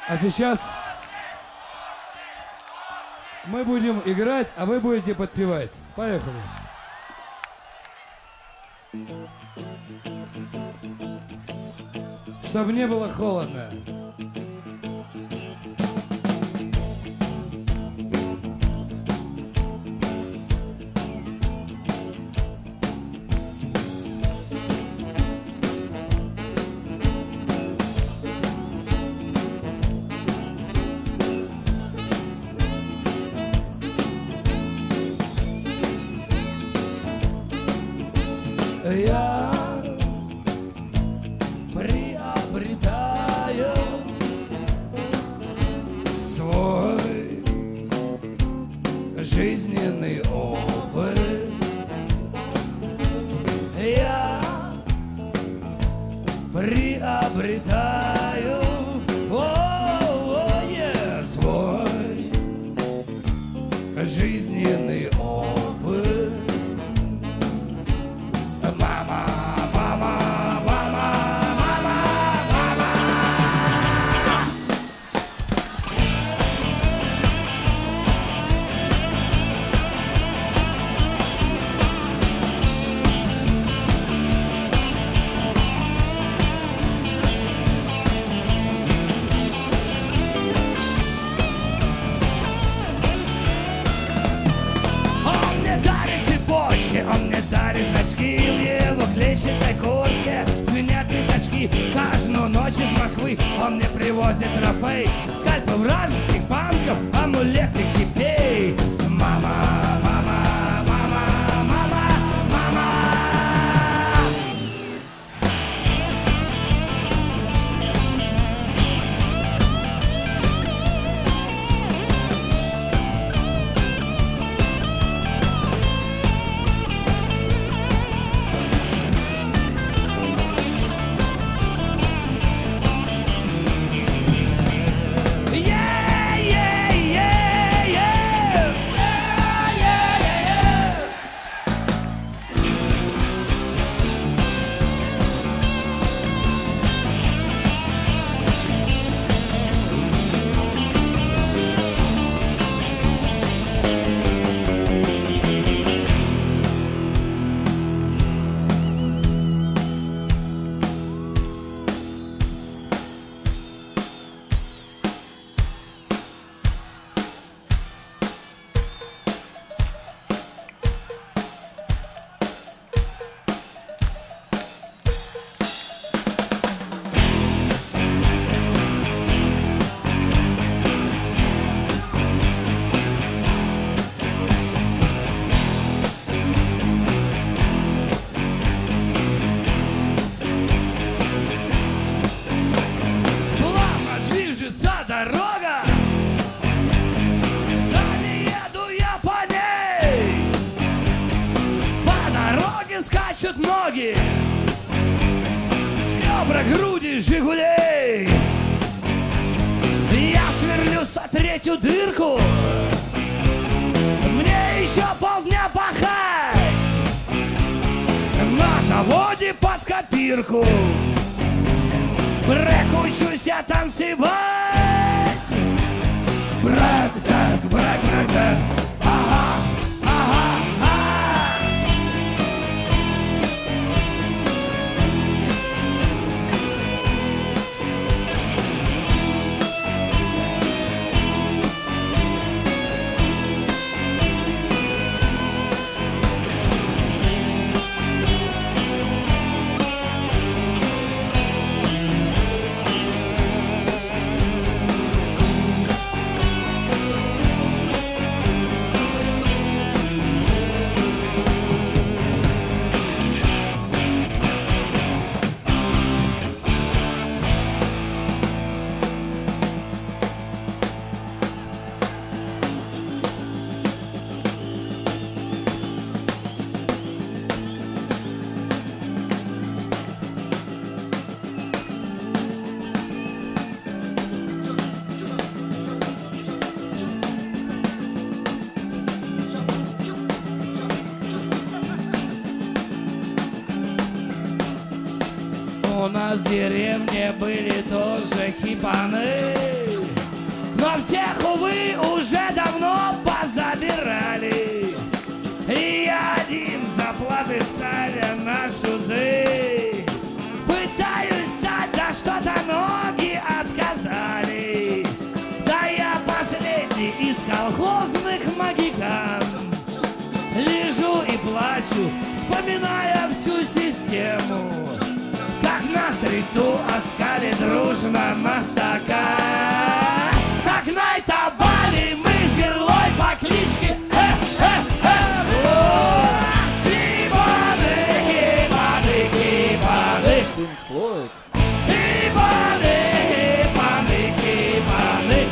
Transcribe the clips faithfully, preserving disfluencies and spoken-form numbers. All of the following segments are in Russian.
А сейчас мы будем играть, а вы будете подпевать. Поехали. Чтобы не было холодно. Я приобретаю свой жизненный опыт. Я приобретаю о, о, yeah, свой жизненный опыт. Мама, мама, мама, мама, мама. Он мне дарит цепочки, он мне дарит значки. В его клетчатой куртке звенят пятачки. Каждую ночь из Москвы он мне привозит трофей. Скальпы вражеских банков, амулеты хипей. Мама, мама, мама, мама, мама. Yeah, yeah, yeah, yeah. Yeah, yeah, yeah, yeah. Плавно движется дорога, да не еду я по ней. По дороге скачут ноги, ребра, груди Жигулей. Я сверлю сто третью дырку, мне еще полдня пахать на заводе под копирку. Брэк, учусь я танцевать. Брэк-данс, брэк, брэк-данс. Ага, ага, ага. У нас в деревне были тоже хипаны. всех, увы, уже давно позабирали. И я один заплаты ставя на шузы. Пытаюсь встать, да что-то ноги отказали. Да я последний из колхозных магикан. Лежу и плачу, вспоминая всю систему. Как на стриту оскали дружно на стакан. Как на Итабали мы с Герлой по кличке Хибаны, Хибаны, Хибаны. Pink Floyd. Хибаны, Хибаны, Хибаны.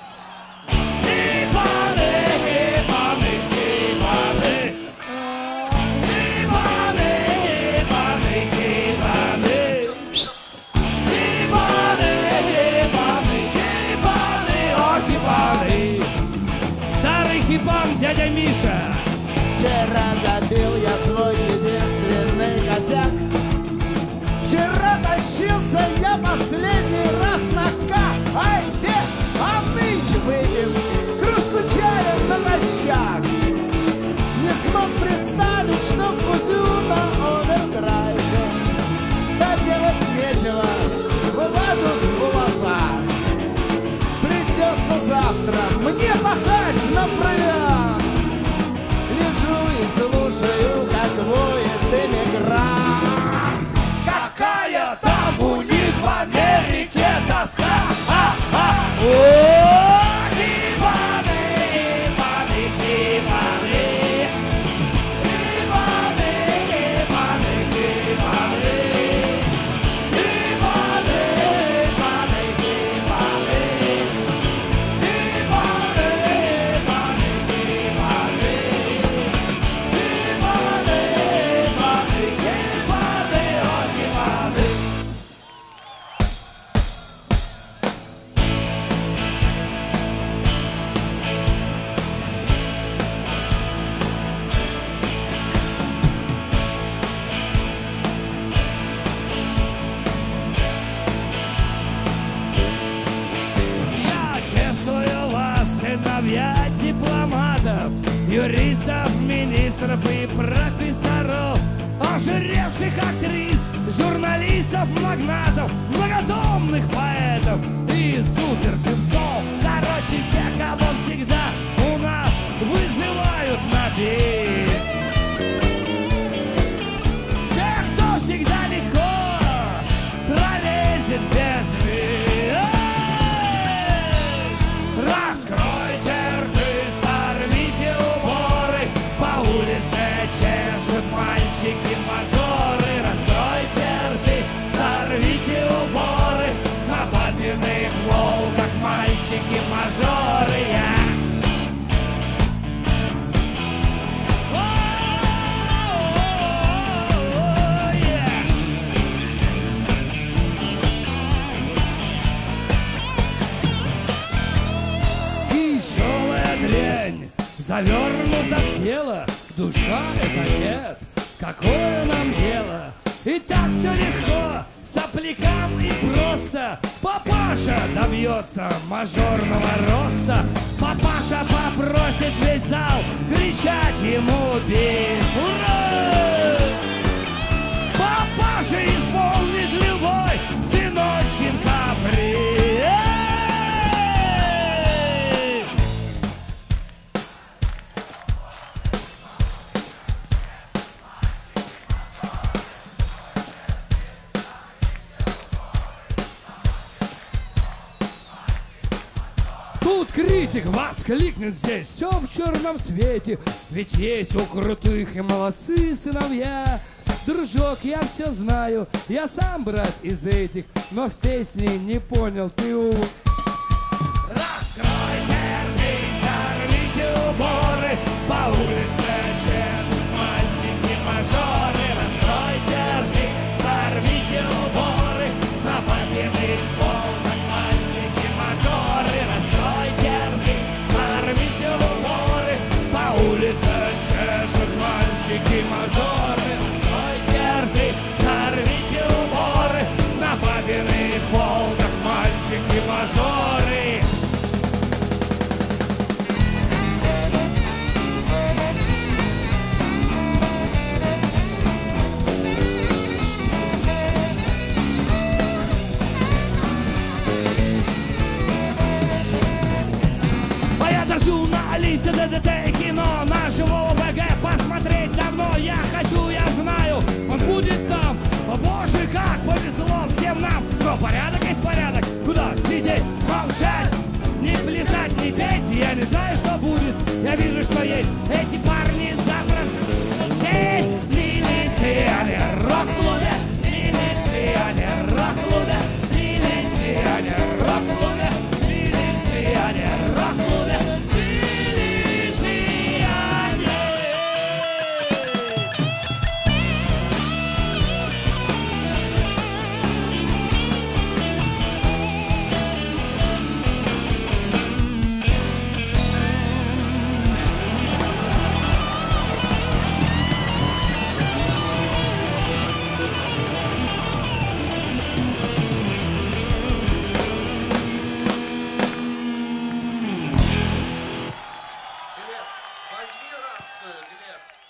Хибаны, Хибаны, Хибаны. Хибаны, Хибаны, Хибаны. Хибаны, Хибаны, Хибаны, о, Хибаны. Старый хипан дядя Миша. Вчера забил я свой единственный косяк. Вчера тащился я последний раз на К. Ай, где? А нынче выпьем кружку чая натощак. Не смог представить, что вкусю на овердрайве. Да делать нечего, вылазят в волосах. Придется завтра мне пахать на провиант. Лежу и слушаю, как воет эмигрант. Какая там у них в Америке тоска. А-а! О, Хибаны, Хибаны, Хибаны. Хибаны, Хибаны, Хибаны. Хибаны, Хибаны, Хибаны. Хибаны, Хибаны, Хибаны. Хибаны, Хибаны, Хибаны, о, Хибаны. Я чествую вас, сыновья дипломатов, юристов, министров и профессоров, ожиревших актрис, журналистов, магнатов, многотомных поэтов и суперпевцов. Короче, те, кого всегда у нас вызывают на пир. Тех, кто всегда легко пролезет без мира. Раскройте рты, сорвите уборы, по улице чешут мальчики-мажоры. Раскройте рты, сорвите уборы, на папиных волках мальчики-мажоры. Я кичевая дрянь завернута в тело, душа это нет. Какое нам дело? И так все легко, соплякам и просто. Папаша добьется мажорного роста. Папаша попросит весь зал кричать ему бис. Ура! Папаша исполнит любой сыночкин каприз. Тут критик воскликнет: здесь все в черном свете, ведь есть у крутых и молодцы сыновья. Дружок, я все знаю, я сам брат из этих, но в песне не понял ты у... Раскройте рты, сорвите уборы, по улице чешут мальчики-мажоры. Раскройте рты, сорвите уборы, на папиных волнах мальчики-мажоры. Раскройте рты, сорвите уборы, по улице чешут мальчики-мажоры. Раскройте рты, сорвите уборы, на папиных волнах мальчики-мажоры. Все, порядок есть порядок. Куда сидеть, молчать, не плясать, не петь. Я не знаю, что будет. Я вижу, что есть. Эти парни завтра здесь. Милиционер рок-клубе, милиционер рок-клубе, милиционер рок-клубе, милиционер рок-клубе, милиционер. Глеб, возьми рацию, Глеб.